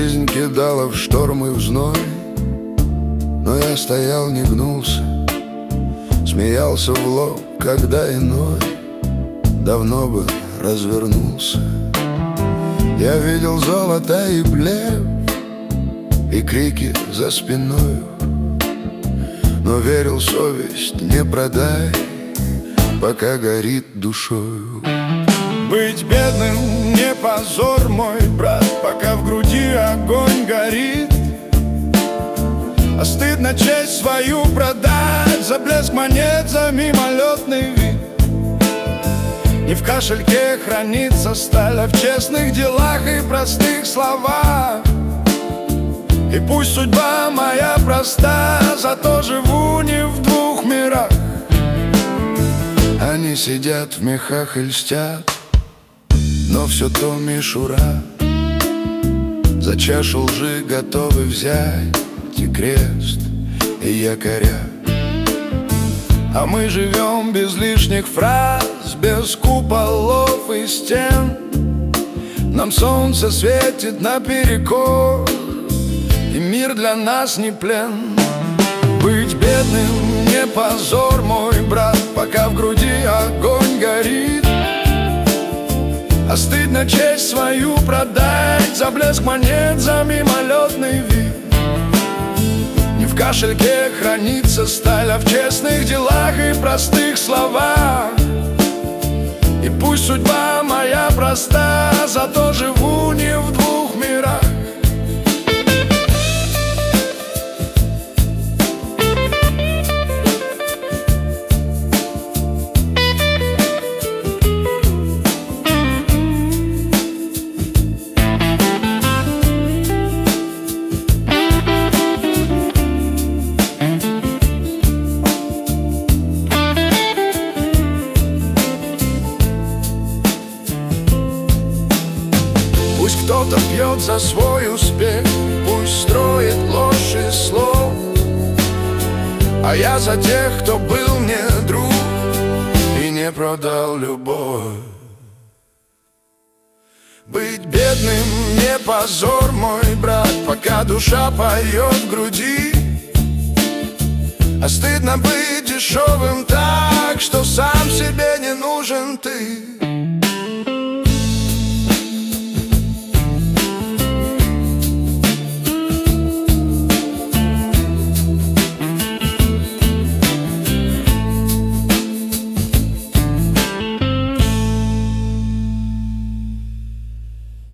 Жизнь кидала в шторм и в зной, но я стоял, не гнулся, смеялся в лоб, когда иной давно бы развернулся. Я видел золото и блеф, и крики за спиною, но верил, совесть не продай, пока горит душою. Быть бедным не позор, мой брат, пока в груди огонь горит. А стыдно честь свою продать за блеск монет, за мимолетный вид. Не в кошельке хранится сталь, а в честных делах и простых словах. И пусть судьба моя проста, зато живу не в двух мирах. Они сидят в мехах и льстят, но все то мишура. За чашу лжи готовы взять и крест, и якоря. А мы живем без лишних фраз, без куполов и стен. Нам солнце светит наперекор, и мир для нас не плен. Быть бедным не позор, мой брат, пока в груди огонь горит. А стыдно честь свою продать за блеск монет, за мимолетный вид. Не в кошельке хранится сталь, а в честных делах и простых словах. И пусть судьба моя проста, зато живу не в двух мирах. Пусть кто-то пьет за свой успех, пусть строит ложь из слов, а я за тех, кто был мне друг и не продал любовь. Быть бедным не позор, мой брат, пока душа поет в груди. А стыдно быть дешевым так, что сам себе не нужен ты.